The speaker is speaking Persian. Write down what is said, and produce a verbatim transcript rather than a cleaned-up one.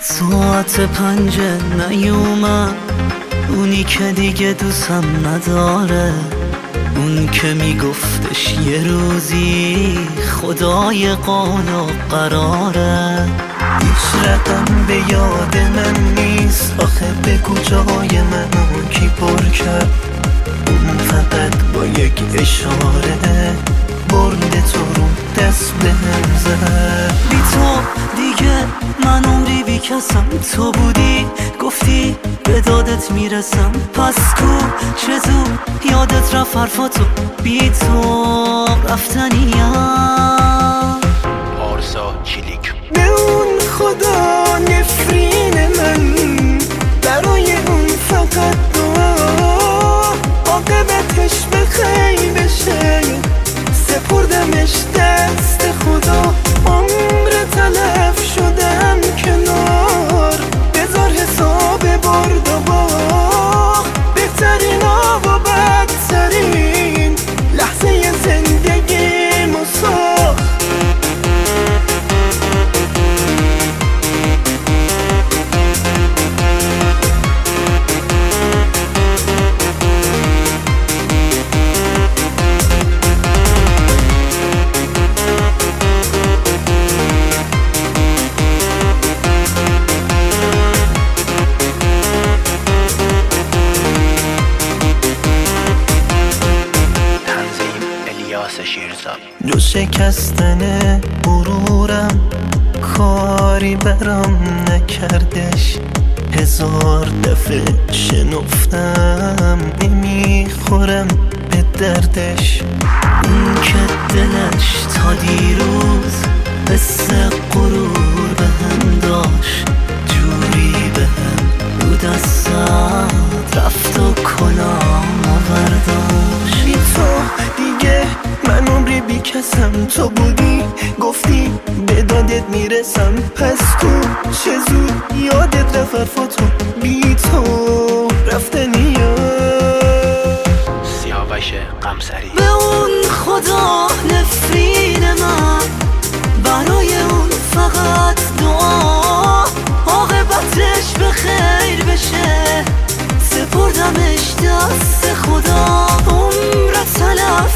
ساعت پنج نیومد، اونی که دیگه دوستم نداره، اون که میگفتش یه روزی خدای قال و قراره. هیچ رقم به یاد من نیست، آخه بگو جای منو کی پر کرد. اون فقط با یک اشاره برد تو رو دست به هم زد. بی تو دیگه من عمری بی کسم، تو بودی گفتی به دادت میرسم، پس کو چه زود یادت رفت حرفاتو، بی تو رفتنیم. آرسا چیلیک. به اون خدا نفرین من، برای اون فقط دعا، عاقبتش به خیر بشه، سپردمش دست خدا. عمر تلف شدم کنار، بذار حساب برد و باخت، بهترین ها و بدترین لحظه زندگی مساخت. جو شکستن غرورم کاری برام نکردش، هزار دفعه شنفتم نمیخورم به دردش. اون که دلش تا دیروز حس غرور به هم داشت، جوری به هم رو دستت رفت و کلام برداشت. بی تو دیگه من عمری بی کسم، تو بودی گفتی به دادت میرسم، پس کو چه زود یادت رفت حرفاتو، بی تو رفتنیم. سیاوش قمصری. به اون خدا نفرین من، برای اون فقط دعا، عاقبتش به خیر بشه، سپردمش دست خدا. عمر تلف